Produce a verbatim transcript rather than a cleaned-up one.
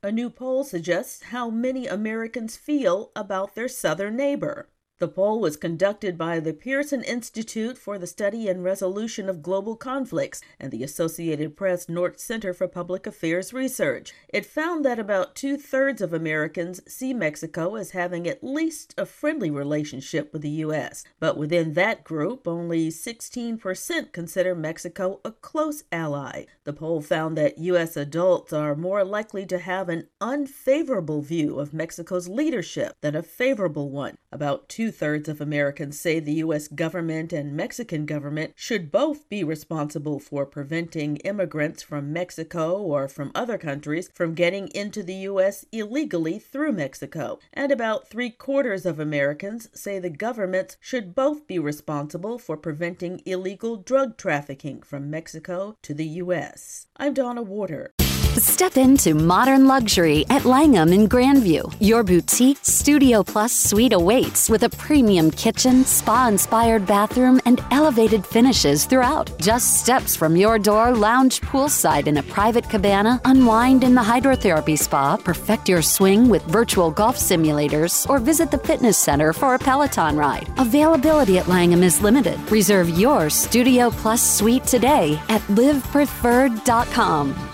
A new poll suggests how many Americans feel about their southern neighbor. The poll was conducted by the Pearson Institute for the Study and Resolution of Global Conflicts and the Associated Press North Center for Public Affairs Research. It found that about two-thirds of Americans see Mexico as having at least a friendly relationship with the U S. But within that group, only sixteen percent consider Mexico a close ally. The poll found that U S adults are more likely to have an unfavorable view of Mexico's leadership than a favorable one. About two Two-thirds of Americans say the U S government and Mexican government should both be responsible for preventing immigrants from Mexico or from other countries from getting into the U S illegally through Mexico. And about three-quarters of Americans say the governments should both be responsible for preventing illegal drug trafficking from Mexico to the U S. I'm Donna Warder. Step into modern luxury at Langham in Grandview. Your boutique Studio Plus suite awaits with a premium kitchen, spa-inspired bathroom, and elevated finishes throughout. Just steps from your door, lounge poolside in a private cabana, unwind in the hydrotherapy spa, perfect your swing with virtual golf simulators, or visit the fitness center for a Peloton ride. Availability at Langham is limited. Reserve your Studio Plus suite today at live preferred dot com.